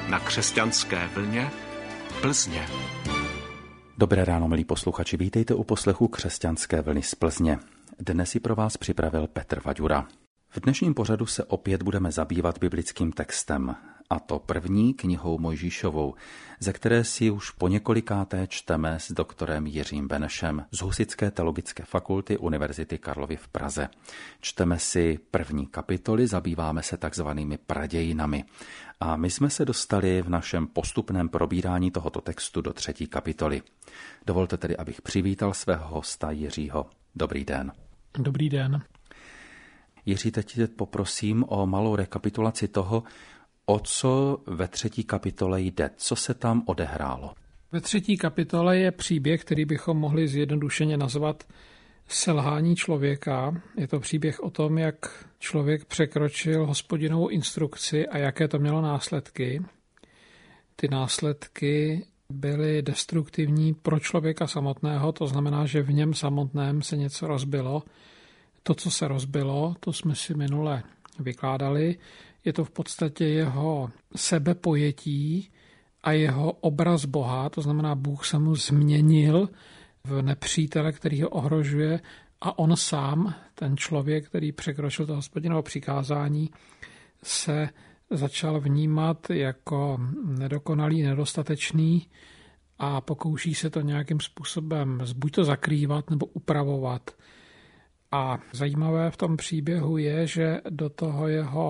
na Křesťanské vlně Plzně. Dobré ráno, milí posluchači, vítejte u poslechu Křesťanské vlny z Plzně. Dnes si pro vás připravil Petr Vaďura. V dnešním pořadu se opět budeme zabývat biblickým textem, a to první knihou Mojžíšovou, ze které si už po několikáté čteme s doktorem Jiřím Benešem z Husitské teologické fakulty Univerzity Karlovy v Praze. Čteme si první kapitoly, zabýváme se takzvanými pradějinami. A my jsme se dostali v našem postupném probírání tohoto textu do 3. kapitoly. Dovolte tedy, abych přivítal svého hosta Jiřího. Dobrý den. Dobrý den. Jiří, teď poprosím o malou rekapitulaci toho, o co ve 3. kapitole jde, co se tam odehrálo. Ve 3. kapitole je příběh, který bychom mohli zjednodušeně nazvat selhání člověka. Je to příběh o tom, jak člověk překročil Hospodinovou instrukci a jaké to mělo následky. Ty následky byly destruktivní pro člověka samotného, to znamená, že v něm samotném se něco rozbilo. To, co se rozbilo, to jsme si minule vykládali, je to v podstatě jeho sebepojetí a jeho obraz Boha, to znamená, Bůh se mu změnil v nepřítele, který ho ohrožuje, a on sám, ten člověk, který překročil to Hospodinovo přikázání, se začal vnímat jako nedokonalý, nedostatečný a pokouší se to nějakým způsobem buď to zakrývat nebo upravovat. A zajímavé v tom příběhu je, že do toho jeho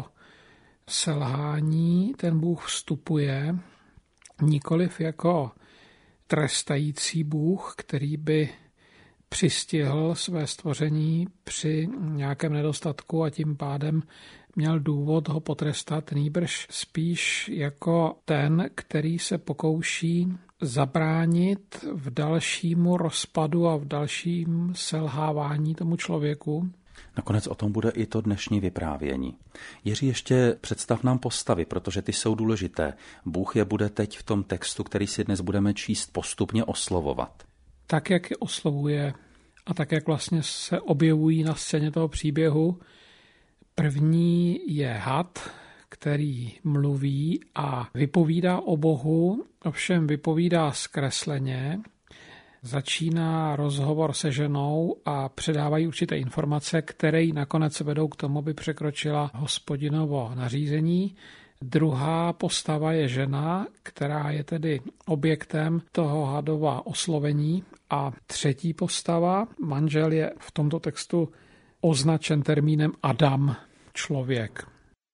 selhání ten Bůh vstupuje nikoliv jako trestající Bůh, který by přistihl své stvoření při nějakém nedostatku a tím pádem měl důvod ho potrestat, nýbrž spíš jako ten, který se pokouší zabránit v dalšímu rozpadu a v dalším selhávání tomu člověku. Nakonec o tom bude i to dnešní vyprávění. Jiří, ještě představ nám postavy, protože ty jsou důležité. Bůh je bude teď v tom textu, který si dnes budeme číst, postupně oslovovat. Tak, jak je oslovuje a tak, jak vlastně se objevují na scéně toho příběhu. První je had, který mluví a vypovídá o Bohu, ovšem vypovídá zkresleně. Začíná rozhovor se ženou a předávají určité informace, které ji nakonec vedou k tomu, aby překročila Hospodinovo nařízení. Druhá postava je žena, která je tedy objektem toho hadova oslovení. A třetí postava, manžel, je v tomto textu označen termínem Adam, člověk.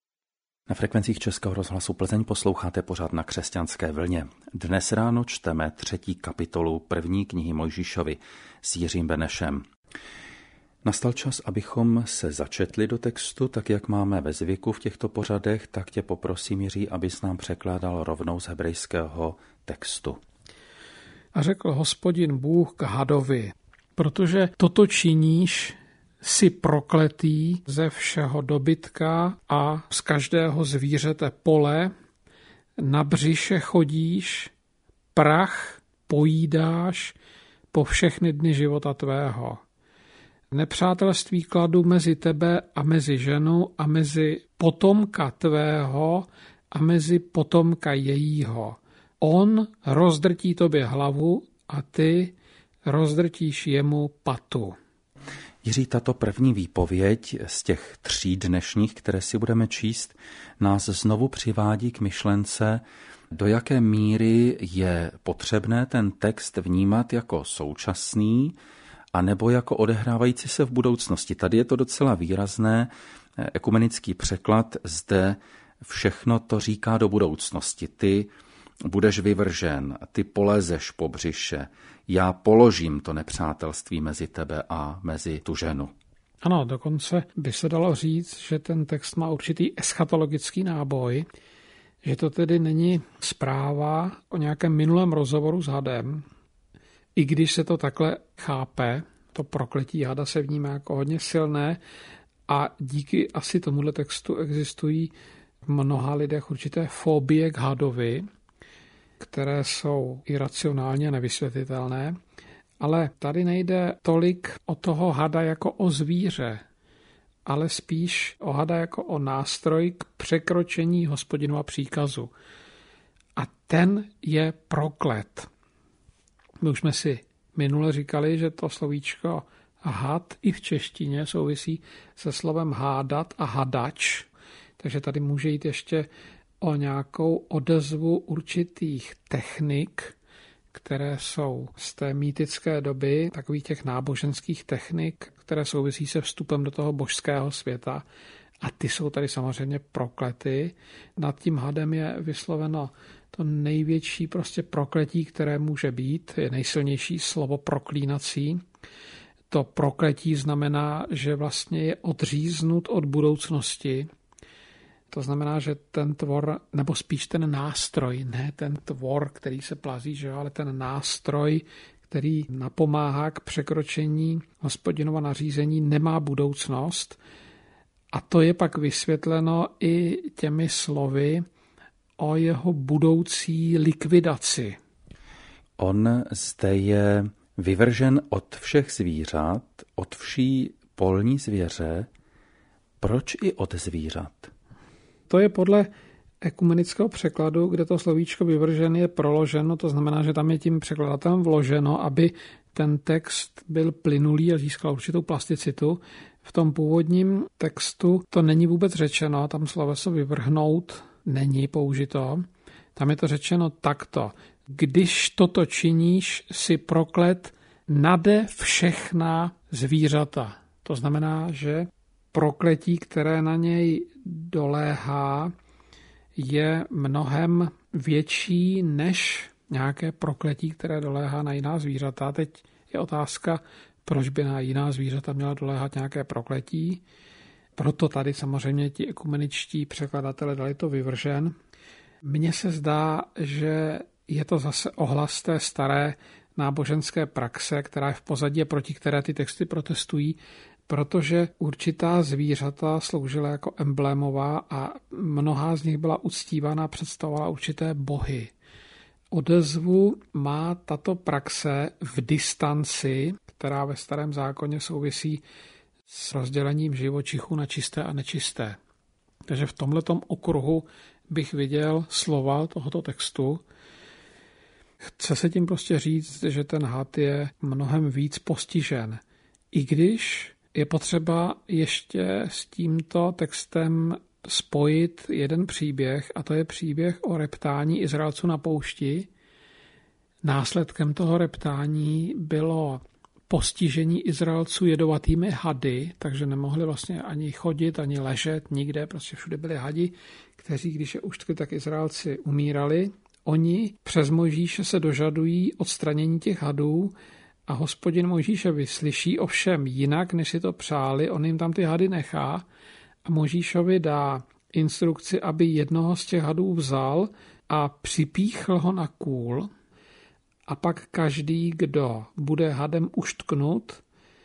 Na frekvencích Českého rozhlasu Plzeň posloucháte pořád na Křesťanské vlně. Dnes ráno čteme 3. kapitolu první knihy Mojžíšovy s Jiřím Benešem. Nastal čas, abychom se začetli do textu, tak jak máme ve zvyku v těchto pořadech, tak tě poprosím, Jiří, abys nám překládal rovnou z hebrejského textu. A řekl Hospodin Bůh k hadovi, protože toto činíš, jsi prokletý ze všeho dobytka a z každého zvířete pole, na břiše chodíš, prach pojídáš po všechny dny života tvého. Nepřátelství kladu mezi tebe a mezi ženu a mezi potomka tvého a mezi potomka jejího. On rozdrtí tobě hlavu a ty rozdrtíš jemu patu. Jiří, tato první výpověď z těch 3 dnešních, které si budeme číst, nás znovu přivádí k myšlence, do jaké míry je potřebné ten text vnímat jako současný a nebo jako odehrávající se v budoucnosti. Tady je to docela výrazné. Ekumenický překlad zde všechno to říká do budoucnosti. Ty budeš vyvržen, ty polezeš po břiše, já položím to nepřátelství mezi tebe a mezi tu ženu. Ano, dokonce by se dalo říct, že ten text má určitý eschatologický náboj, že to tedy není zpráva o nějakém minulém rozhovoru s hadem, i když se to takhle chápe, to prokletí hada se vnímá jako hodně silné a díky asi tomuhle textu existují v mnoha lidech určité fobie k hadovi, které jsou iracionálně nevysvětlitelné, ale tady nejde tolik o toho hada jako o zvíře, ale spíš o hada jako o nástroj k překročení Hospodinova příkazu. a ten je proklet. My už jsme si minule říkali, že to slovíčko had i v češtině souvisí se slovem hádat a hadač, takže tady může jít ještě o nějakou odezvu určitých technik, které jsou z té mýtické doby, takových těch náboženských technik, které souvisí se vstupem do toho božského světa. A ty jsou tady samozřejmě proklety. Nad tím hadem je vysloveno to největší prostě prokletí, které může být, je nejsilnější slovo proklínací. To prokletí znamená, že vlastně je odříznut od budoucnosti. To znamená, že ten tvor, nebo spíš ten nástroj, ne ten tvor, který se plazí, že jo, ale ten nástroj, který napomáhá k překročení Hospodinova nařízení, nemá budoucnost. A to je pak vysvětleno i těmi slovy o jeho budoucí likvidaci. On zde je vyvržen od všech zvířat, od vší polní zvěře. Proč i od zvířat? To je podle ekumenického překladu, kde to slovíčko vyvržen je proloženo, to znamená, že tam je tím překladatelem vloženo, aby ten text byl plynulý a získal určitou plasticitu. V tom původním textu to není vůbec řečeno, tam sloveso vyvrhnout není použito. Tam je to řečeno takto. Když toto činíš, si proklet nade všechna zvířata. To znamená, že prokletí, které na něj doléhá, je mnohem větší než nějaké prokletí, které doléhá na jiná zvířata. Teď je otázka, proč by na jiná zvířata měla doléhat nějaké prokletí. Proto tady samozřejmě ti ekumeničtí překladatelé dali to vyvržen. Mně se zdá, že je to zase ohlas té staré náboženské praxe, která je v pozadí, proti které ty texty protestují, protože určitá zvířata sloužila jako emblémová a mnohá z nich byla uctívána a představovala určité bohy. Odezvu má tato praxe v distanci, která ve Starém zákoně souvisí s rozdělením živočichů na čisté a nečisté. Takže v tomhletom okruhu bych viděl slova tohoto textu. Chce se tím prostě říct, že ten had je mnohem víc postižen. I když je potřeba ještě s tímto textem spojit jeden příběh, a to je příběh o reptání Izraelců na poušti. Následkem toho reptání bylo postižení Izraelců jedovatými hady, takže nemohli vlastně ani chodit, ani ležet, nikde, prostě všude byli hadi, kteří, když je uštkli, tak Izraelci umírali. Oni přes Mojžíše se dožadují odstranění těch hadů a Hospodin Mojžíše vyslyší, ovšem jinak, než si to přáli, on jim tam ty hady nechá a Mojžíšovi dá instrukci, aby jednoho z těch hadů vzal a připíchl ho na kůl a pak každý, kdo bude hadem uštknut,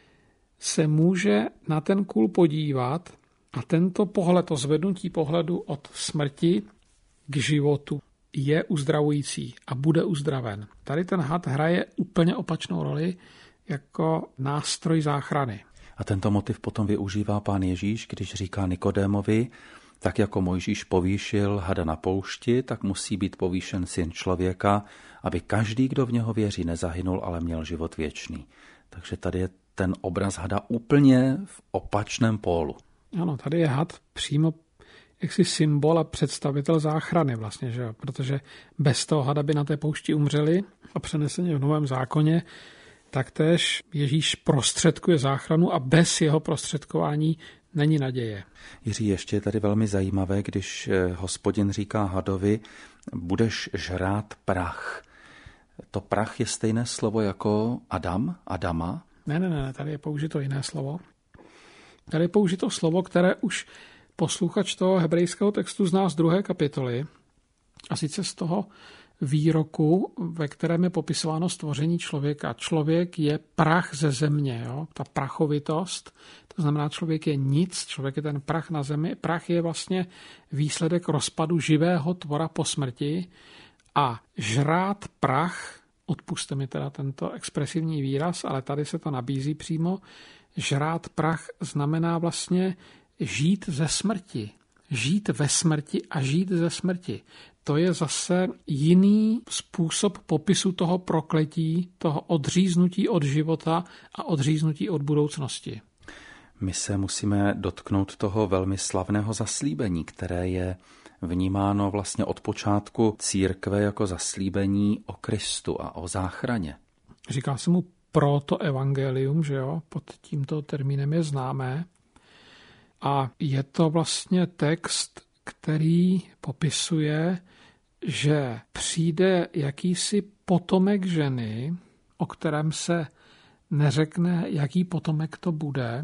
se může na ten kůl podívat a tento pohled, to zvednutí pohledu od smrti k životu je uzdravující a bude uzdraven. Tady ten had hraje úplně opačnou roli jako nástroj záchrany. A tento motiv potom využívá pán Ježíš, když říká Nikodémovi, tak jako Mojžíš povýšil hada na poušti, tak musí být povýšen Syn člověka, aby každý, kdo v něho věří, nezahynul, ale měl život věčný. Takže tady je ten obraz hada úplně v opačném pólu. Ano, tady je had přímo jaksi symbol a představitel záchrany vlastně, že jo? Protože bez toho hada by na té poušti umřeli a přeneseně v Novém zákoně taktéž Ježíš prostředkuje záchranu a bez jeho prostředkování není naděje. Jiří, ještě je tady velmi zajímavé, když Hospodin říká hadovi, budeš žrát prach. To prach je stejné slovo jako Adama? Ne, tady je použito jiné slovo. Tady je použito slovo, které už posluchač toho hebrejského textu zná z 2. kapitoly, a sice z toho výroku, ve kterém je popisováno stvoření člověka. Člověk je prach ze země, jo? Ta prachovitost, to znamená, člověk je nic, člověk je ten prach na zemi. Prach je vlastně výsledek rozpadu živého tvora po smrti a žrát prach, odpusťte mi teda tento expresivní výraz, ale tady se to nabízí přímo, žrát prach znamená vlastně žít ze smrti. Žít ve smrti a žít ze smrti. to je zase jiný způsob popisu toho prokletí, toho odříznutí od života a odříznutí od budoucnosti. My se musíme dotknout toho velmi slavného zaslíbení, které je vnímáno vlastně od počátku církve jako zaslíbení o Kristu a o záchraně. Říká se mu protoevangelium, že jo, pod tímto termínem je známé. A je to vlastně text, který popisuje, že přijde jakýsi potomek ženy, o kterém se neřekne, jaký potomek to bude.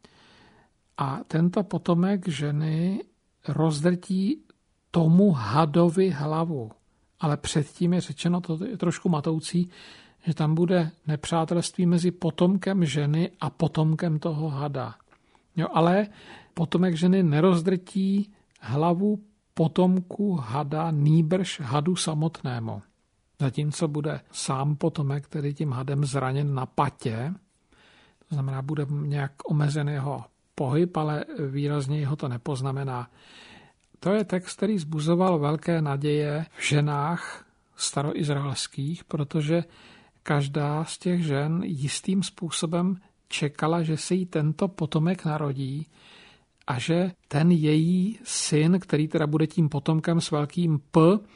A tento potomek ženy rozdrtí tomu hadovi hlavu. Ale předtím je řečeno, to je trošku matoucí, že tam bude nepřátelství mezi potomkem ženy a potomkem toho hada. Jo, ale potomek ženy nerozdrtí hlavu potomku hada, nýbrž hadu samotnému. Zatímco bude sám potomek, který tím hadem zraněn na patě, to znamená, bude nějak omezen jeho pohyb, ale výrazně ho to nepoznamená. To je text, který vzbuzoval velké naděje v ženách staroizraelských, protože každá z těch žen jistým způsobem čekala, že se jí tento potomek narodí a že ten její syn, který teda bude tím potomkem s velkým P,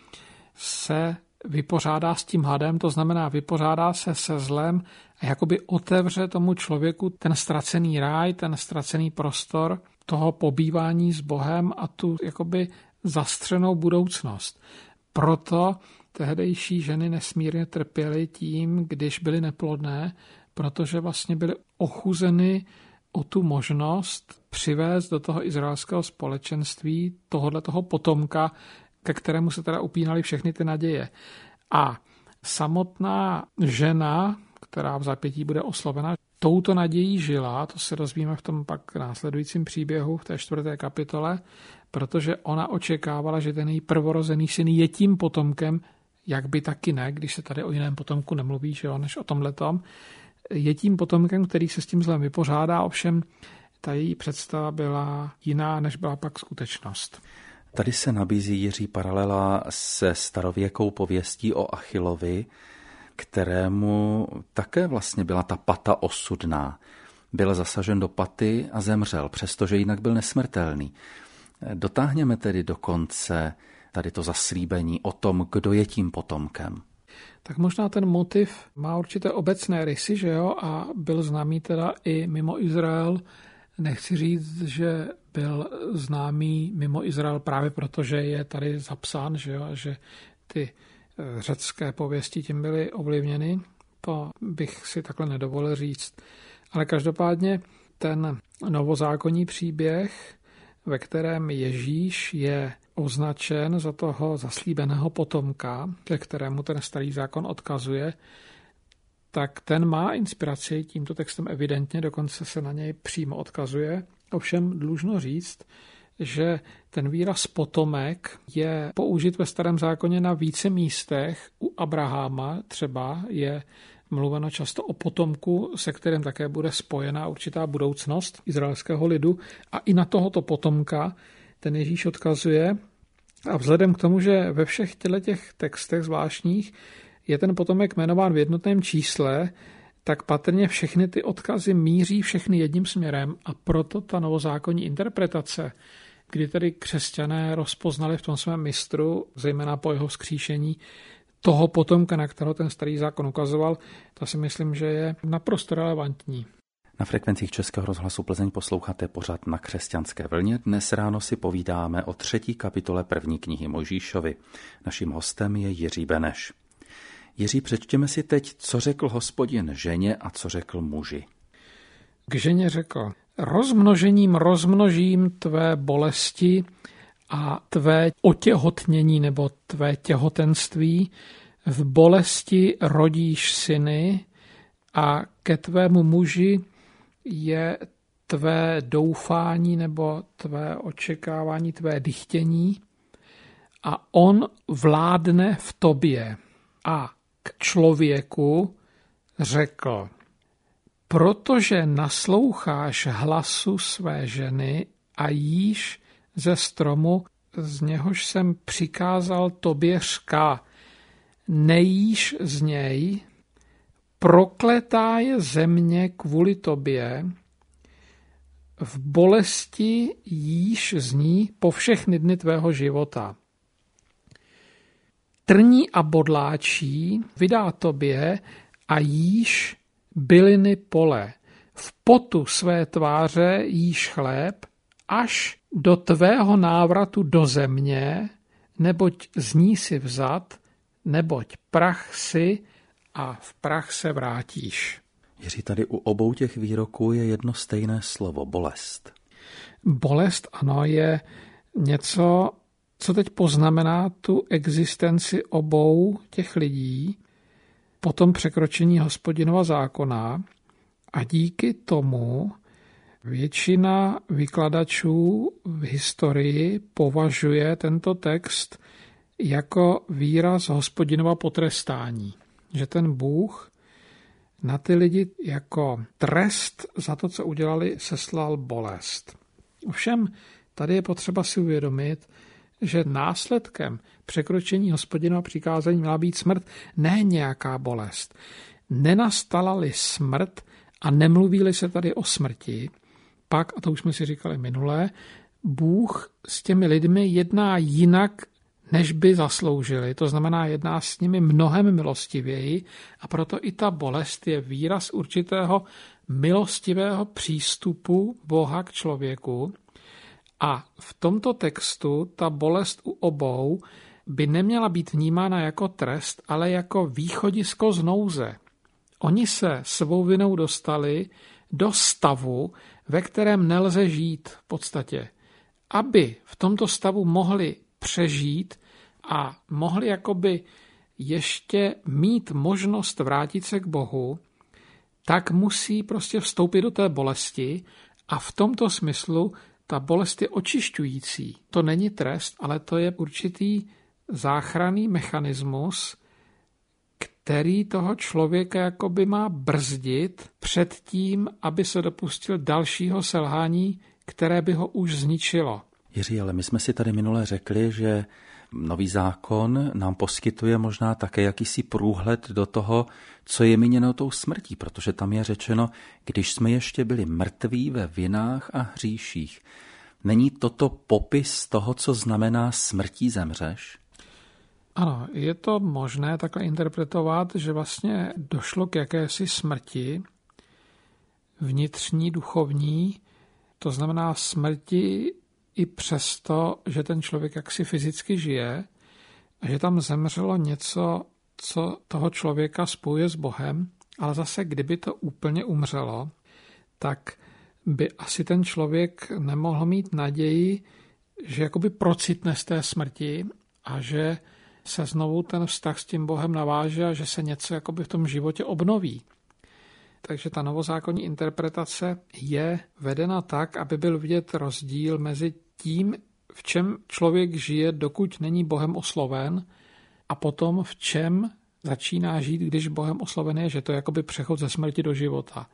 se vypořádá s tím hadem, to znamená vypořádá se se zlem a jakoby otevře tomu člověku ten ztracený ráj, ten ztracený prostor toho pobývání s Bohem a tu jakoby zastřenou budoucnost. Proto tehdejší ženy nesmírně trpěly tím, když byly neplodné, protože vlastně byly ochuzeny o tu možnost přivést do toho izraelského společenství tohoto potomka, ke kterému se teda upínaly všechny ty naděje. A samotná žena, která v zápětí bude oslovena, touto nadějí žila, to se dozvíme v tom pak následujícím příběhu v té 4. kapitole, protože ona očekávala, že ten její prvorozený syn je tím potomkem, jak by taky ne, když se tady o jiném potomku nemluví, že jo, než o tomhletom, je tím potomkem, který se s tím zlem vypořádá, ovšem ta její představa byla jiná, než byla pak skutečnost. Tady se nabízí, Jiří, paralela se starověkou pověstí o Achillovi, kterému také vlastně byla ta pata osudná. Byl zasažen do paty a zemřel, přestože jinak byl nesmrtelný. Dotáhněme tedy do konce tady to zaslíbení o tom, kdo je tím potomkem. Tak možná ten motiv má určité obecné rysy, že jo, a byl známý teda i mimo Izrael. Nechci říct, že byl známý mimo Izrael právě proto, že je tady zapsán, že jo, že ty řecké pověsti tím byly ovlivněny. To bych si takhle nedovolil říct. Ale každopádně ten novozákonní příběh, ve kterém Ježíš je označen za toho zaslíbeného potomka, ke kterému ten starý zákon odkazuje, tak ten má inspiraci tímto textem evidentně, dokonce se na něj přímo odkazuje. Ovšem dlužno říct, že ten výraz potomek je použit ve starém zákoně na více místech. U Abrahama třeba je mluveno často o potomku, se kterým také bude spojena určitá budoucnost izraelského lidu. A i na tohoto potomka ten Ježíš odkazuje. A vzhledem k tomu, že ve všech těch textech zvláštních je ten potomek jmenován v jednotném čísle, tak patrně všechny ty odkazy míří všechny jedním směrem a proto ta novozákonní interpretace, kdy tedy křesťané rozpoznali v tom svém mistru, zejména po jeho vzkříšení, toho potomka, na kterého ten starý zákon ukazoval, to si myslím, že je naprosto relevantní. Na frekvencích Českého rozhlasu Plzeň posloucháte pořad Na křesťanské vlně. Dnes ráno si povídáme o 3. kapitole 1. knihy Mojžíšovi. Naším hostem je Jiří Beneš. Jiří, přečtěme si teď, co řekl Hospodin ženě a co řekl muži. K ženě řekl: rozmnožením rozmnožím tvé bolesti a tvé otěhotnění nebo tvé těhotenství. V bolesti rodíš syny a ke tvému muži je tvé doufání nebo tvé očekávání, tvé dychtění a on vládne v tobě. A k člověku řekl: protože nasloucháš hlasu své ženy a jíš ze stromu, z něhož jsem přikázal tobě řka, nejíš z něj, prokletá je země kvůli tobě, v bolesti jíš z ní po všechny dny tvého života. Trní a bodláčí vydá tobě a jíš byliny pole. V potu své tváře jíš chléb, až do tvého návratu do země, neboť z ní si vzat, neboť prach si a v prach se vrátíš. Jiří, tady u obou těch výroků je jedno stejné slovo, bolest. Bolest, ano, je něco, co teď poznamená tu existenci obou těch lidí po tom překročení Hospodinova zákona a díky tomu většina vykladačů v historii považuje tento text jako výraz Hospodinova potrestání. Že ten Bůh na ty lidi jako trest za to, co udělali, seslal bolest. Ovšem, tady je potřeba si uvědomit, že následkem překročení Hospodinova přikázání měla být smrt, ne nějaká bolest. Nenastala-li smrt a nemluví-li se tady o smrti, pak, a to už jsme si říkali minule, Bůh s těmi lidmi jedná jinak, než by zasloužili. To znamená, jedná s nimi mnohem milostivěji a proto i ta bolest je výraz určitého milostivého přístupu Boha k člověku. A v tomto textu ta bolest u obou by neměla být vnímána jako trest, ale jako východisko z nouze. Oni se svou vinou dostali do stavu, ve kterém nelze žít v podstatě. Aby v tomto stavu mohli přežít a mohli jakoby ještě mít možnost vrátit se k Bohu, tak musí prostě vstoupit do té bolesti a v tomto smyslu ta bolest je očišťující. To není trest, ale to je určitý záchranný mechanismus, který toho člověka jakoby má brzdit před tím, aby se dopustil dalšího selhání, které by ho už zničilo. Jiří, ale my jsme si tady minule řekli, že nový zákon nám poskytuje možná také jakýsi průhled do toho, co je míněno tou smrtí, protože tam je řečeno, když jsme ještě byli mrtví ve vinách a hříších. Není toto popis toho, co znamená smrtí zemřeš? Ano, je to možné takhle interpretovat, že vlastně došlo k jakési smrti vnitřní, duchovní, to znamená smrti i přesto, že ten člověk jaksi fyzicky žije a že tam zemřelo něco, co toho člověka spojuje s Bohem, ale zase kdyby to úplně umřelo, tak by asi ten člověk nemohl mít naději, že jakoby procitne z té smrti a že se znovu ten vztah s tím Bohem naváže a že se něco jakoby v tom životě obnoví. Takže ta novozákonní interpretace je vedena tak, aby byl vidět rozdíl mezi tím, v čem člověk žije, dokud není Bohem osloven, a potom v čem začíná žít, když Bohem osloven je, že to je jakoby přechod ze smrti do života.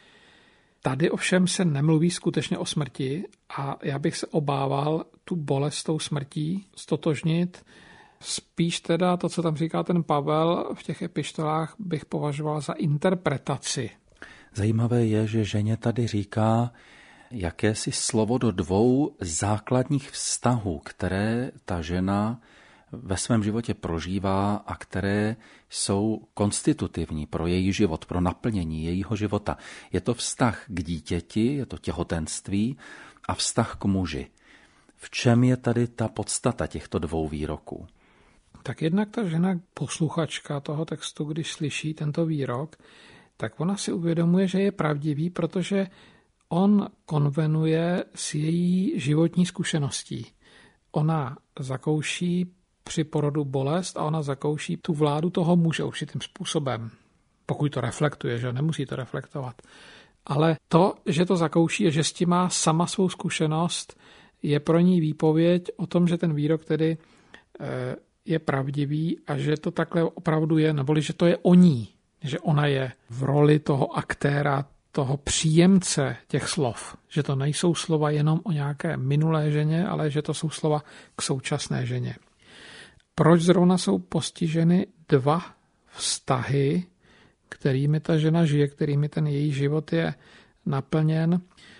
Tady ovšem se nemluví skutečně o smrti a já bych se obával tu bolest tou smrtí stotožnit. Spíš teda to, co tam říká ten Pavel v těch epištolách, bych považoval za interpretaci. Zajímavé je, že ženě tady říká jakési slovo do dvou základních vztahů, které ta žena ve svém životě prožívá a které jsou konstitutivní pro její život, pro naplnění jejího života. Je to vztah k dítěti, je to těhotenství a vztah k muži. V čem je tady ta podstata těchto dvou výroků? Tak jednak ta žena, posluchačka toho textu, když slyší tento výrok, tak ona si uvědomuje, že je pravdivý, protože on konvenuje s její životní zkušeností. Ona zakouší při porodu bolest a ona zakouší tu vládu toho muže určitým způsobem. Pokud to reflektuje, že nemusí to reflektovat. Ale to, že to zakouší a že s tím má sama svou zkušenost, je pro ní výpověď o tom, že ten výrok tedy je pravdivý a že to takhle opravdu je, neboli že to je o ní, že ona je v roli toho aktéra toho příjemce těch slov, že to nejsou slova jenom o nějaké minulé ženě, ale že to jsou slova k současné ženě. Proč zrovna jsou postiženy dva vztahy, kterými ta žena žije, kterými ten její život je naplněn?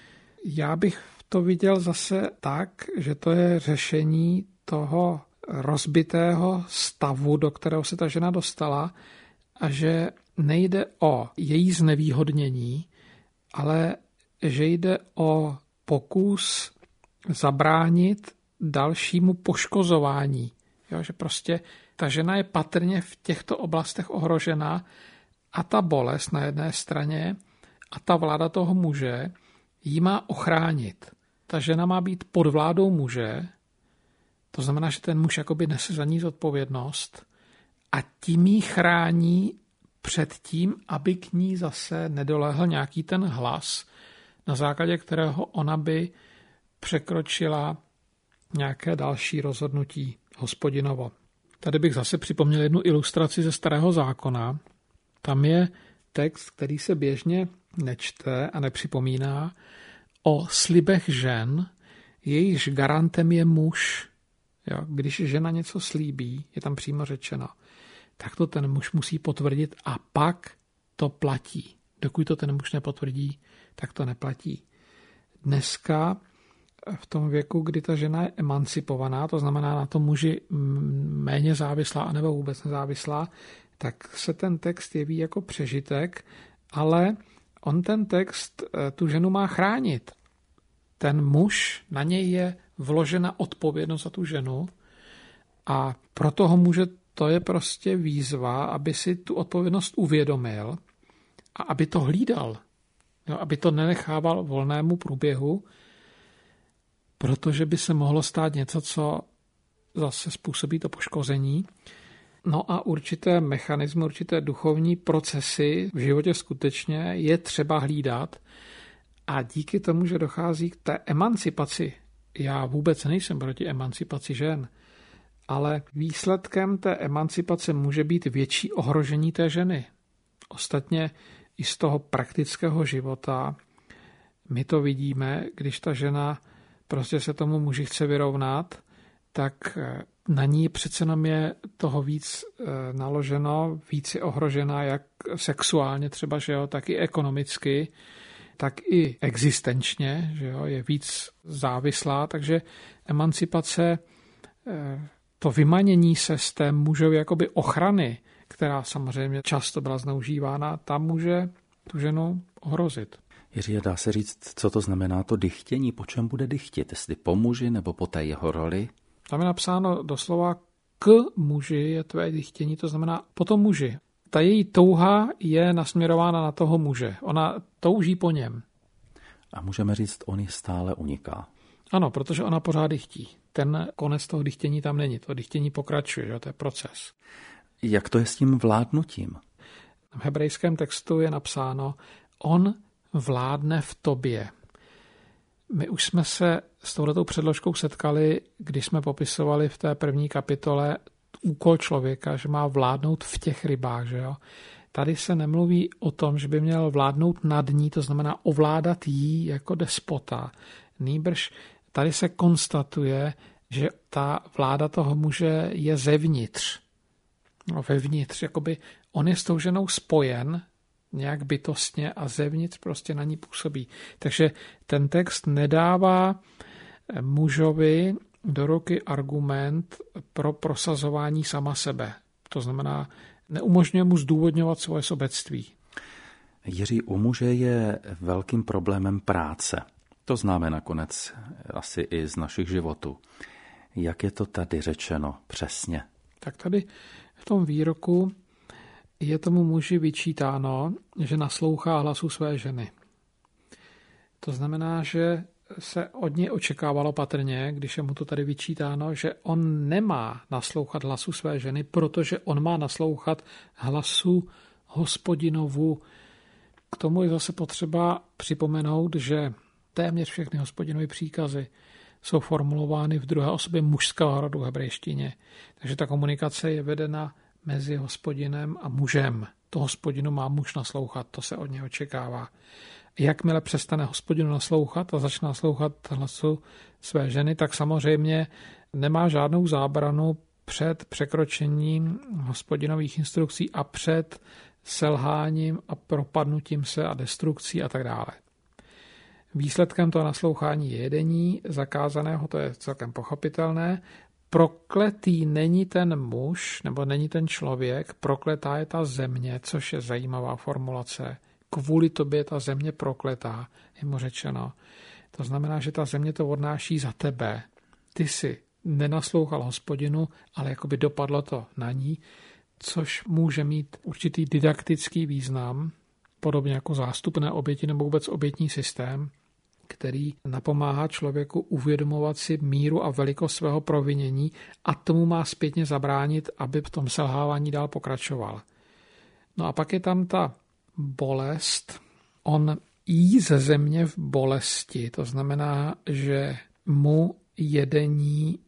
Já bych to viděl zase tak, že to je řešení toho rozbitého stavu, do kterého se ta žena dostala, a že nejde o její znevýhodnění, ale že jde o pokus zabránit dalšímu poškozování. Jo, že prostě ta žena je patrně v těchto oblastech ohrožena a ta bolest na jedné straně a ta vláda toho muže jí má ochránit. Ta žena má být pod vládou muže, to znamená, že ten muž jakoby nese za ní zodpovědnost a tím jí chrání před tím, aby k ní zase nedolehl nějaký ten hlas, na základě kterého ona by překročila nějaké další rozhodnutí Hospodinovo. Tady bych zase připomněl jednu ilustraci ze Starého zákona. Tam je text, který se běžně nečte a nepřipomíná, o slibech žen, jejichž garantem je muž. Jo, když žena něco slíbí, je tam přímo řečeno, tak to ten muž musí potvrdit a pak to platí. Dokud to ten muž nepotvrdí, tak to neplatí. Dneska v tom věku, kdy ta žena je emancipovaná, to znamená na tom muži méně závislá anebo vůbec nezávislá, tak se ten text jeví jako přežitek, ale on ten text tu ženu má chránit. Ten muž, na něj je vložena odpovědnost za tu ženu a pro toho muže to je prostě výzva, aby si tu odpovědnost uvědomil a aby to hlídal. Jo, aby to nenechával volnému průběhu, protože by se mohlo stát něco, co zase způsobí to poškození. No a určité mechanismy, určité duchovní procesy v životě skutečně je třeba hlídat a díky tomu, že dochází k té emancipaci, já vůbec nejsem proti emancipaci žen, ale výsledkem té emancipace může být větší ohrožení té ženy. Ostatně i z toho praktického života my to vidíme, když ta žena prostě se tomu muži chce vyrovnat, tak na ní přece jenom je toho víc naloženo, víc je ohrožena jak sexuálně třeba, že jo, tak i ekonomicky, tak i existenčně, že jo, je víc závislá, takže emancipace, to vymanění se z té mužovy jakoby ochrany, která samozřejmě často byla zneužívána, tam může tu ženu ohrozit. Jiří, dá se říct, co to znamená to dychtění? Po čem bude dychtit? Jestli po muži nebo po té jeho roli? Tam je napsáno doslova k muži je tvé dychtění, to znamená po tom muži. Ta její touha je nasměrována na toho muže. Ona touží po něm. A můžeme říct, on ji stále uniká. Ano, protože ona pořád dychtí. Ten konec toho dychtění tam není. To dychtění pokračuje, že? To je proces. Jak to je s tím vládnutím? V hebrejském textu je napsáno, on vládne v tobě. My už jsme se s touhletou předložkou setkali, když jsme popisovali v té první kapitole úkol člověka, že má vládnout v těch rybách. Že jo? Tady se nemluví o tom, že by měl vládnout nad ní, to znamená ovládat jí jako despota. Nýbrž tady se konstatuje, že ta vláda toho muže je zevnitř. No, vevnitř, jakoby on je s tou ženou spojen nějak bytostně a zevnitř prostě na ní působí. Takže ten text nedává mužovi do ruky argument pro prosazování sama sebe. To znamená, neumožňuje mu zdůvodňovat svoje sobectví. Jiří, u muže je velkým problémem práce. To známe nakonec asi i z našich životů. Jak je to tady řečeno přesně? Tak tady v tom výroku je tomu muži vyčítáno, že naslouchá hlasu své ženy. To znamená, že se od něj očekávalo patrně, když je mu to tady vyčítáno, že on nemá naslouchat hlasu své ženy, protože on má naslouchat hlasu Hospodinovu. K tomu je zase potřeba připomenout, že téměř všechny Hospodinovy příkazy jsou formulovány v druhé osobě mužského rodu v hebrejštině. Takže ta komunikace je vedena mezi Hospodinem a mužem. To Hospodinu má muž naslouchat, to se od něj očekává. Jakmile přestane Hospodinu naslouchat a začne naslouchat hlasu své ženy, tak samozřejmě nemá žádnou zábranu před překročením Hospodinových instrukcí a před selháním a propadnutím se a destrukcí a tak dále. Výsledkem toho naslouchání je jedení zakázaného, to je celkem pochopitelné. Prokletý není ten muž, nebo není ten člověk, prokletá je ta země, což je zajímavá formulace. Kvůli tobě ta země prokletá, je mu řečeno. To znamená, že ta země to odnáší za tebe. Ty si nenaslouchal Hospodinu, ale jakoby dopadlo to na ní, což může mít určitý didaktický význam, podobně jako zástupné oběti nebo vůbec obětní systém, který napomáhá člověku uvědomovat si míru a velikost svého provinění a tomu má zpětně zabránit, aby v tom selhávání dál pokračoval. No a pak je tam ta bolest. On jí ze země v bolesti, to znamená, že mu jedení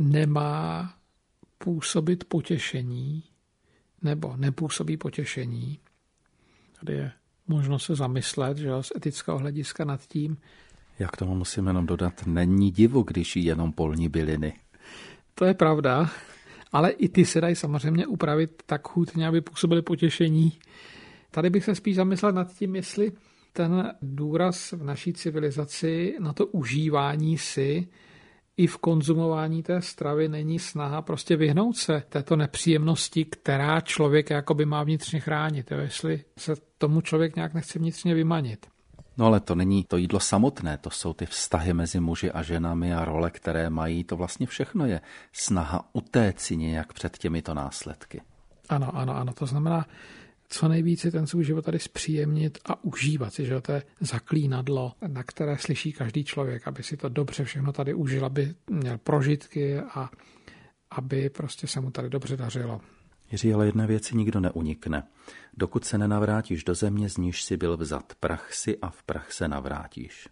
nemá působit potěšení, nebo nepůsobí potěšení. Tady je možno se zamyslet, že z etického hlediska nad tím. Já k tomu musím jenom dodat, není divu, když jí jenom polní byliny. To je pravda, ale i ty se dají samozřejmě upravit tak chutně, aby působily potěšení. Tady bych se spíš zamyslel nad tím, jestli ten důraz v naší civilizaci na to užívání si i v konzumování té stravy není snaha prostě vyhnout se této nepříjemnosti, která člověk jakoby má vnitřně chránit. Jo? Jestli se tomu člověk nějak nechce vnitřně vymanit. No ale to není to jídlo samotné, to jsou ty vztahy mezi muži a ženami a role, které mají, to vlastně všechno je snaha utéci nějak před těmito následky. Ano, to znamená co nejvíce ten svůj život tady zpříjemnit a užívat si, že to je zaklínadlo, na které slyší každý člověk, aby si to dobře všechno tady užil, aby měl prožitky a aby prostě se mu tady dobře dařilo. Jiří, ale jedné věci nikdo neunikne. Dokud se nenavrátíš do země, z níž si byl vzat, prach si a v prach se navrátíš.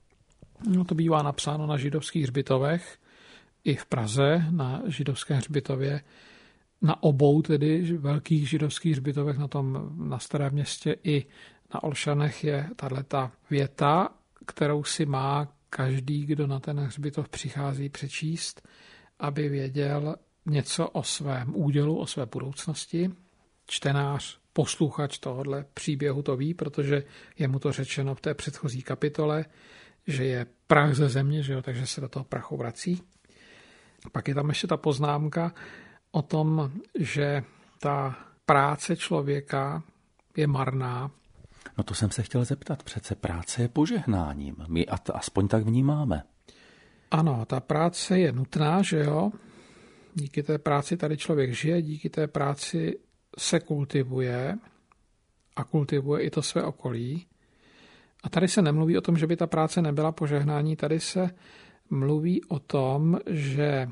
No to bývá napsáno na židovských hřbitovech, i v Praze na židovském hřbitově, na obou tedy velkých židovských hřbitovech, na Starém Městě i na Olšanech je tato věta, kterou si má každý, kdo na ten hřbitov přichází, přečíst, aby věděl něco o svém údělu, o své budoucnosti. Čtenář, posluchač tohohle příběhu to ví, protože je mu to řečeno v té předchozí kapitole, že je prach ze země, že jo, takže se do toho prachu vrací. Pak je tam ještě ta poznámka o tom, že ta práce člověka je marná. No to jsem se chtěl zeptat, přece práce je požehnáním. My aspoň tak vnímáme. Ano, ta práce je nutná, že jo. Díky té práci tady člověk žije, díky té práci se kultivuje a kultivuje i to své okolí. A tady se nemluví o tom, že by ta práce nebyla požehnání, tady se mluví o tom, že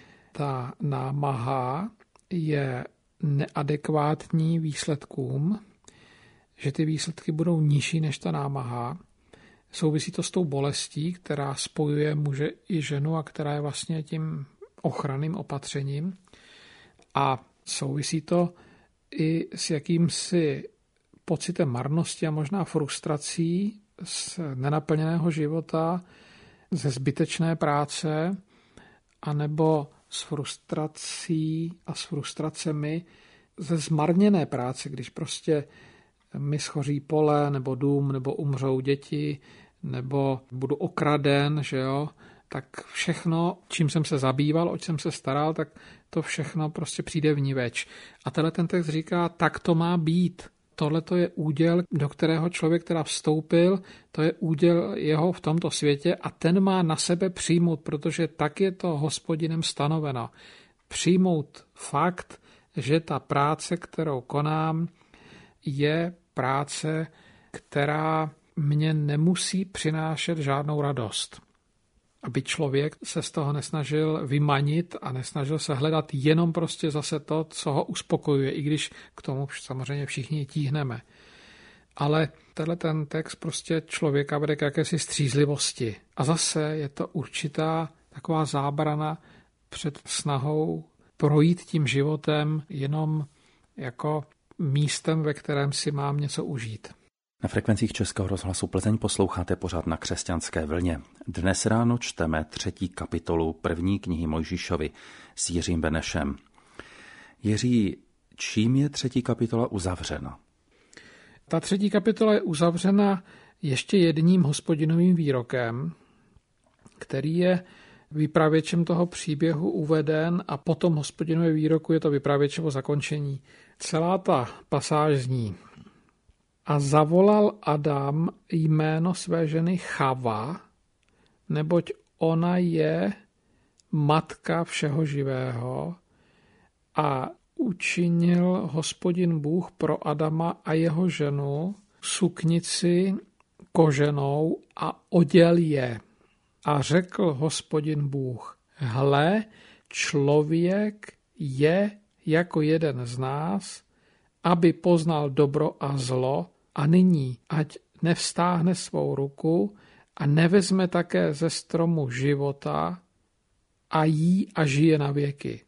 ta námaha je neadekvátní výsledkům, že ty výsledky budou nižší než ta námaha. Souvisí to s tou bolestí, která spojuje muže i ženu a která je vlastně tím ochranným opatřením. A souvisí to i s jakýmsi pocitem marnosti a možná frustrací z nenaplněného života, ze zbytečné práce, anebo s frustrací a s frustracemi ze zmarněné práce, když prostě mi schoří pole, nebo dům, nebo umřou děti, nebo budu okraden, že jo, tak všechno, čím jsem se zabýval, oč jsem se staral, tak to všechno prostě přijde vniveč. A tenhle ten text říká, tak to má být. Tohle to je úděl, do kterého člověk teda vstoupil, to je úděl jeho v tomto světě a ten má na sebe přijmout, protože tak je to Hospodinem stanoveno. Přijmout fakt, že ta práce, kterou konám, je práce, která mě nemusí přinášet žádnou radost. Aby člověk se z toho nesnažil vymanit a nesnažil se hledat jenom prostě zase to, co ho uspokojuje, i když k tomu samozřejmě všichni tíhneme. Ale tenhle ten text prostě člověka vede k jakési střízlivosti. A zase je to určitá taková zábrana před snahou projít tím životem jenom jako místem, ve kterém si mám něco užít. Na frekvencích Českého rozhlasu Plzeň posloucháte pořád Na křesťanské vlně. Dnes ráno čteme 3. kapitolu první knihy Mojžíšovy s Jiřím Benešem. Jiří, čím je 3. kapitola uzavřena? Ta 3. kapitola je uzavřena ještě jedním Hospodinovým výrokem, který je vypravěčem toho příběhu uveden a potom Hospodinově výroku je to vypravěčevo zakončení. Celá ta pasáž zní: A zavolal Adam jméno své ženy Chava, neboť ona je matka všeho živého, a učinil Hospodin Bůh pro Adama a jeho ženu suknici koženou a oděl je. A řekl Hospodin Bůh: Hle, člověk je jako jeden z nás, aby poznal dobro a zlo, a nyní ať nevstáhne svou ruku a nevezme také ze stromu života a jí a žije na věky.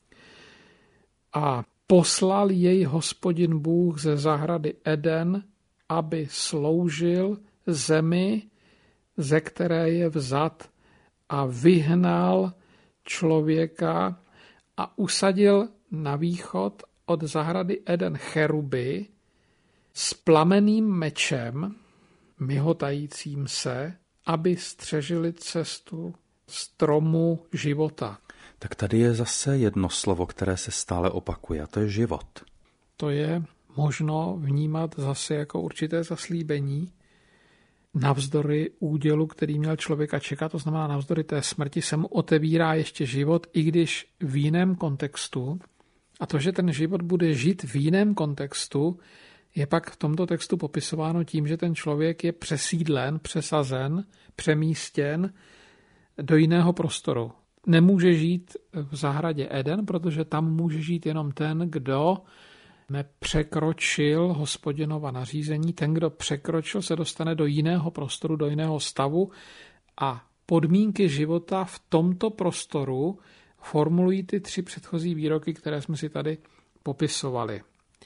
A poslal jej Hospodin Bůh ze zahrady Eden, aby sloužil zemi, ze které je vzat, a vyhnal člověka a usadil na východ od zahrady Eden cheruby s plamenným mečem, myhotajícím se, aby střežili cestu stromu života. Tak tady je zase jedno slovo, které se stále opakuje, a to je život. To je možno vnímat zase jako určité zaslíbení. Navzdory údělu, který měl člověka čekat, to znamená navzdory té smrti, se mu otevírá ještě život, i když v jiném kontextu. A to, že ten život bude žít v jiném kontextu, je pak v tomto textu popisováno tím, že ten člověk je přesídlen, přesazen, přemístěn do jiného prostoru. Nemůže žít v zahradě Eden, protože tam může žít jenom ten, kdo nepřekročil Hospodinova nařízení. Ten, kdo překročil, se dostane do jiného prostoru, do jiného stavu, a podmínky života v tomto prostoru formulují ty 3 předchozí výroky, které jsme si tady popisovali.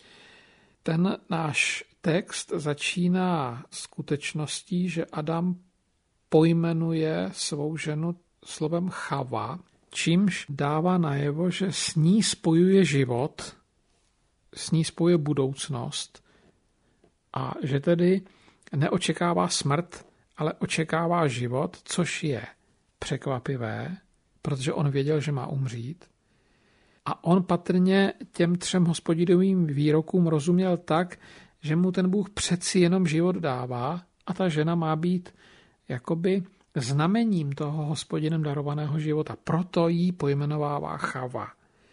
Ten náš text začíná skutečností, že Adam pojmenuje svou ženu slovem Chava, čímž dává najevo, že s ní spojuje život, s ní spojuje budoucnost a že tedy neočekává smrt, ale očekává život, což je překvapivé, protože on věděl, že má umřít. A on patrně těm 3 Hospodinovým výrokům rozuměl tak, že mu ten Bůh přeci jenom život dává a ta žena má být jakoby znamením toho Hospodinem darovaného života. Proto jí pojmenovává Chava.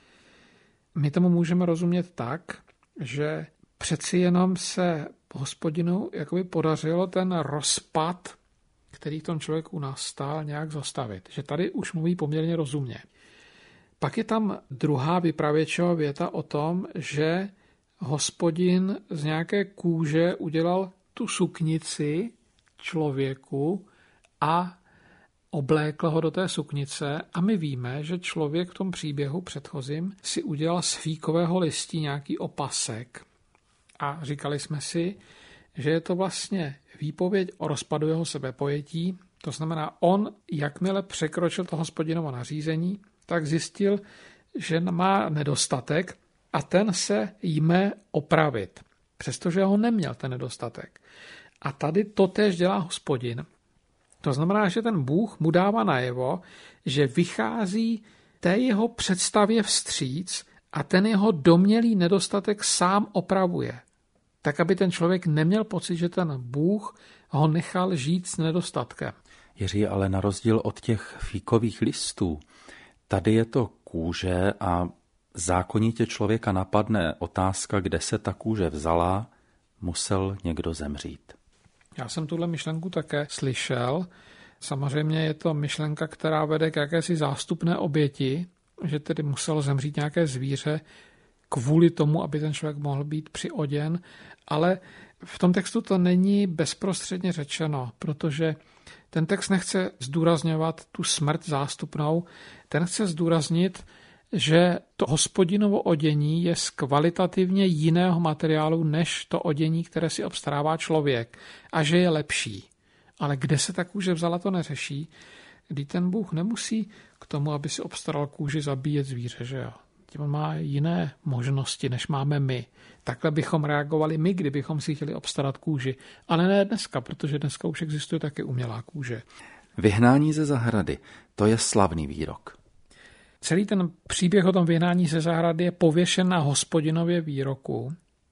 My tomu můžeme rozumět tak, že přeci jenom se Hospodinu jakoby podařilo ten rozpad, který v tom člověku nastal, nějak zastavit. Že tady už mluví poměrně rozumně. Pak je tam druhá vypravěčová věta o tom, že Hospodin z nějaké kůže udělal tu suknici člověku a oblékl ho do té suknice, a my víme, že člověk v tom příběhu předchozím si udělal z fíkového listí nějaký opasek a říkali jsme si, že je to vlastně výpověď o rozpadu jeho sebepojetí. To znamená, on, jakmile překročil to Hospodinovo nařízení, tak zjistil, že má nedostatek a ten se jme opravit, přestože ho neměl ten nedostatek. A tady totéž dělá Hospodin. To znamená, že ten Bůh mu dává najevo, že vychází té jeho představě vstříc a ten jeho domnělý nedostatek sám opravuje. Tak, aby ten člověk neměl pocit, že ten Bůh ho nechal žít s nedostatkem. Jiří, ale na rozdíl od těch fíkových listů, tady je to kůže a zákonitě člověka napadne otázka, kde se ta kůže vzala, musel někdo zemřít. Já jsem tuhle myšlenku také slyšel. Samozřejmě je to myšlenka, která vede k jakési zástupné oběti, že tedy muselo zemřít nějaké zvíře kvůli tomu, aby ten člověk mohl být přioděn, ale v tom textu to není bezprostředně řečeno, protože ten text nechce zdůrazňovat tu smrt zástupnou, ten chce zdůraznit, že to Hospodinovo odění je z kvalitativně jiného materiálu než to odění, které si obstarává člověk a že je lepší. Ale kde se ta kůže vzala, to neřeší, kdy ten Bůh nemusí k tomu, aby si obstaral kůži, zabíjet zvíře, že jo. Tím má jiné možnosti, než máme my. Takhle bychom reagovali my, kdybychom si chtěli obstarat kůži. Ale ne dneska, protože dneska už existuje taky umělá kůže. Vyhnání ze zahrady, to je slavný výrok. Celý ten příběh o tom vyhnání ze zahrady je pověšen na Hospodinově výroku.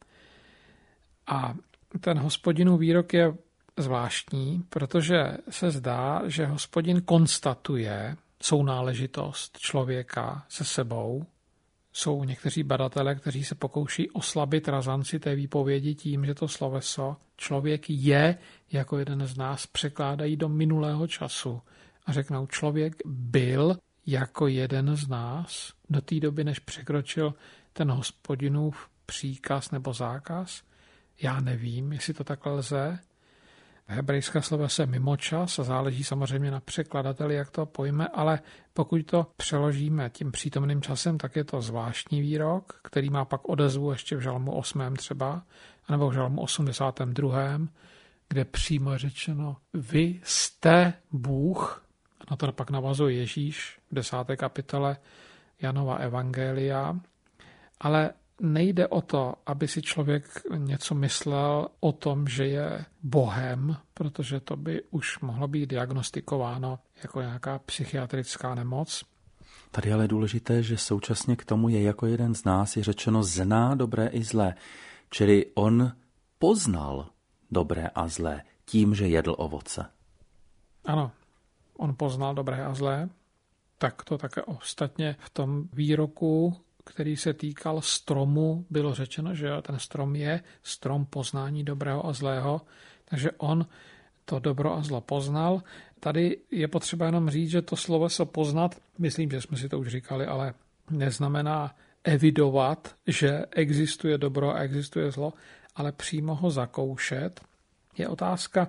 A ten Hospodinův výrok je zvláštní, protože se zdá, že Hospodin konstatuje sounáležitost člověka se sebou. Jsou někteří badatelé, kteří se pokouší oslabit razanci té výpovědi tím, že to sloveso člověk je jako jeden z nás překládají do minulého času a řeknou, člověk byl jako jeden z nás do té doby, než překročil ten Hospodinův příkaz nebo zákaz. Já nevím, jestli to takhle lze. Hebrejské slovo se mimo čas a záleží samozřejmě na překladateli, jak to pojme, ale pokud to přeložíme tím přítomným časem, tak je to zvláštní výrok, který má pak odezvu ještě v žalmu 8. třeba, anebo v žalmu 82., kde přímo řečeno, vy jste Bůh, a na to pak navazuje Ježíš v 10. kapitole Janova evangelia, ale nejde o to, aby si člověk něco myslel o tom, že je Bohem, protože to by už mohlo být diagnostikováno jako nějaká psychiatrická nemoc. Tady je ale důležité, že současně k tomu je jako jeden z nás je řečeno zná dobré i zlé, čili on poznal dobré a zlé tím, že jedl ovoce. Ano, on poznal dobré a zlé, tak to také ostatně v tom výroku, který se týkal stromu, bylo řečeno, že ten strom je strom poznání dobrého a zlého, takže on to dobro a zlo poznal. Tady je potřeba jenom říct, že to sloveso poznat, myslím, že jsme si to už říkali, ale neznamená evidovat, že existuje dobro a existuje zlo, ale přímo ho zakoušet. Je otázka,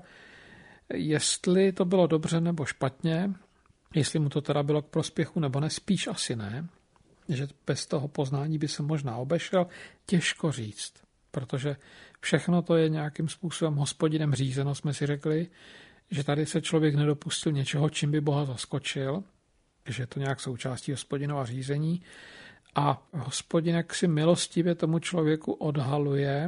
jestli to bylo dobře nebo špatně, jestli mu to teda bylo k prospěchu nebo ne, spíš asi ne, že bez toho poznání by se možná obešel, těžko říct, protože všechno to je nějakým způsobem Hospodinem řízeno, jsme si řekli, že tady se člověk nedopustil něčeho, čím by Boha zaskočil, že je to nějak součástí Hospodinova řízení a Hospodin jaksi milostivě tomu člověku odhaluje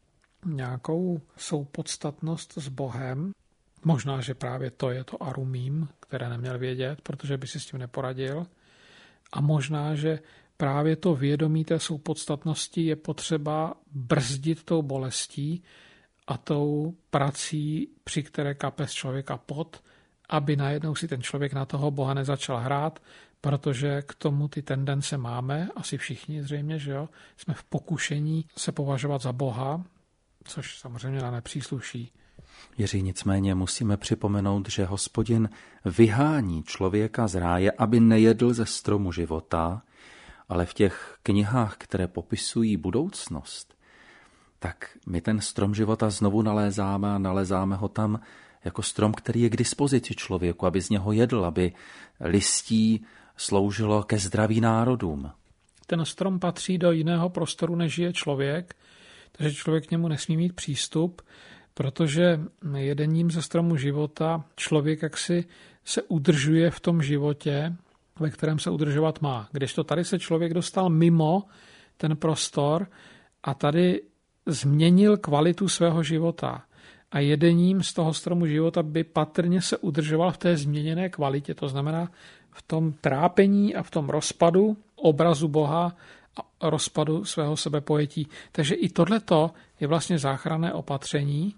nějakou soupodstatnost s Bohem. Možná, že právě to je to arumím, které neměl vědět, protože by si s tím neporadil. A možná, že právě to vědomí té soupodstatnosti je potřeba brzdit tou bolestí a tou prací, při které kape z člověka pot, aby najednou si ten člověk na toho Boha nezačal hrát, protože k tomu ty tendence máme, asi všichni zřejmě, že jo, jsme v pokušení se považovat za Boha, což samozřejmě nám nepřísluší. Jiří, nicméně musíme připomenout, že Hospodin vyhání člověka z ráje, aby nejedl ze stromu života, ale v těch knihách, které popisují budoucnost, tak my ten strom života znovu nalézáme a nalézáme ho tam jako strom, který je k dispozici člověku, aby z něho jedl, aby listí sloužilo ke zdraví národům. Ten strom patří do jiného prostoru, než je člověk, takže člověk k němu nesmí mít přístup, protože jedením ze stromu života člověk jaksi se udržuje v tom životě, ve kterém se udržovat má. Kdežto tady se člověk dostal mimo ten prostor a tady změnil kvalitu svého života. A jedením z toho stromu života by patrně se udržoval v té změněné kvalitě, to znamená v tom trápení a v tom rozpadu obrazu Boha a rozpadu svého sebepojetí. Takže i tohleto je vlastně záchranné opatření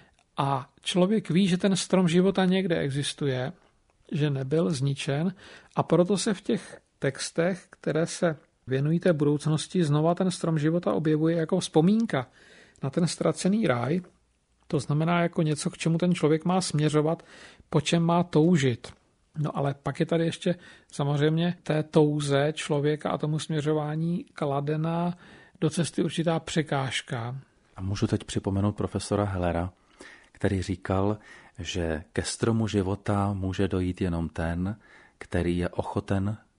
a člověk ví, že ten strom života někde existuje, že nebyl zničen a proto se v těch textech, které se věnují té budoucnosti, znova ten strom života objevuje jako vzpomínka na ten ztracený ráj. To znamená jako něco, k čemu ten člověk má směřovat, po čem má toužit. No ale pak je tady ještě samozřejmě té touze člověka a tomu směřování kladená do cesty určitá překážka. A můžu teď připomenout profesora Hellera, který říkal, že ke stromu života může dojít jenom ten, který je ochoten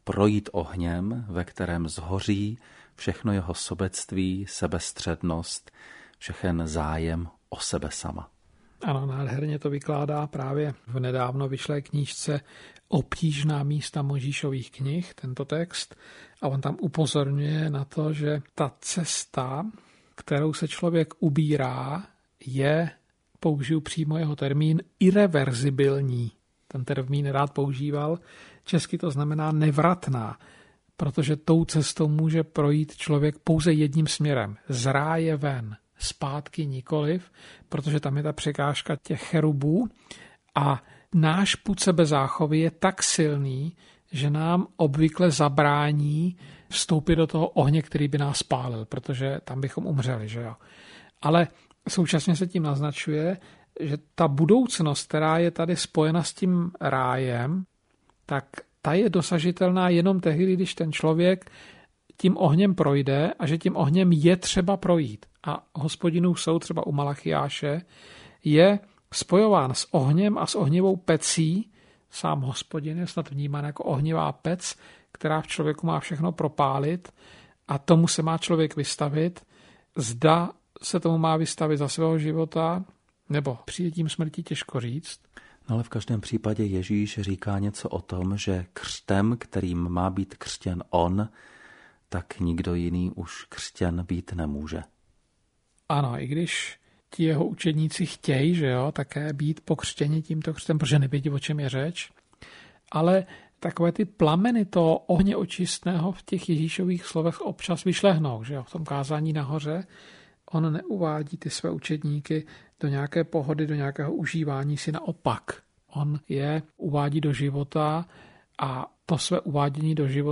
projít ohněm, ve kterém zhoří všechno jeho sobectví, sebestřednost, všechen zájem o sebe sama. Ano, nádherně to vykládá právě v nedávno vyšlé knížce Obtížná místa Mojžíšových knih, tento text. A on tam upozorňuje na to, že ta cesta, kterou se člověk ubírá, je, použiju přímo jeho termín, irreverzibilní. Ten termín rád používal. Česky to znamená nevratná, protože tou cestou může projít člověk pouze jedním směrem. Z ráje ven, zpátky nikoliv, protože tam je ta překážka těch cherubů a náš pud sebezáchovy je tak silný, že nám obvykle zabrání vstoupit do toho ohně, který by nás spálil, protože tam bychom umřeli, že jo. Ale současně se tím naznačuje, že ta budoucnost, která je tady spojena s tím rájem, tak ta je dosažitelná jenom tehdy, když ten člověk tím ohněm projde a že tím ohněm je třeba projít. A Hospodinův soud třeba u Malachiáše je spojován s ohněm a s ohnivou pecí. Sám Hospodin je snad vnímán jako ohnivá pec, která v člověku má všechno propálit a tomu se má člověk vystavit. Zda se tomu má vystavit za svého života, nebo přijetím smrti, těžko říct. No ale v každém případě Ježíš říká něco o tom, že křtem, kterým má být křtěn on, tak nikdo jiný už křtěn být nemůže. Ano, i když ti jeho učedníci chtějí, že jo, také být pokřtěni tímto křtem, protože nevědí, o čem je řeč, ale takové ty plameny toho ohně očistného v těch Ježíšových slovech občas vyšlehnou, že jo, v tom kázání nahoře. On neuvádí ty své učedníky do nějaké pohody, do nějakého užívání si, naopak. On je uvádí do života a to své uvádění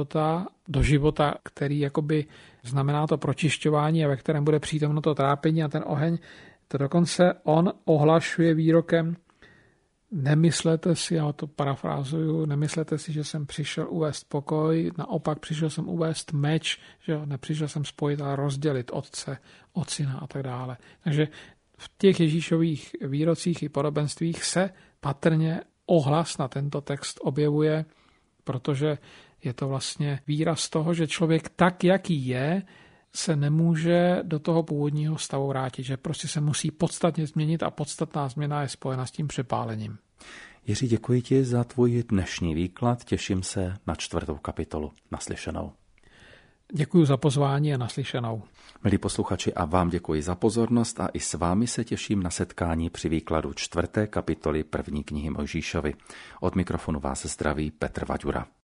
do života, který jakoby znamená to pročišťování a ve kterém bude přítomno to trápení a ten oheň, to dokonce on ohlašuje výrokem: nemyslete si, já to parafrázuju, nemyslete si, že jsem přišel uvést pokoj, naopak přišel jsem uvést meč, že jo, nepřišel jsem spojit, ale rozdělit otce, od syna a tak dále. Takže v těch Ježíšových výrocích i podobenstvích se patrně ohlas na tento text objevuje, protože je to vlastně výraz toho, že člověk tak, jaký je, se nemůže do toho původního stavu vrátit, že prostě se musí podstatně změnit a podstatná změna je spojena s tím přepálením. Jiří, děkuji ti za tvůj dnešní výklad, těším se na 4. kapitolu. Naslyšenou. Děkuji za pozvání a naslyšenou. Milí posluchači, a vám děkuji za pozornost a i s vámi se těším na setkání při výkladu 4. kapitoly 1. knihy Mojžíšovy. Od mikrofonu vás zdraví Petr Vaďura.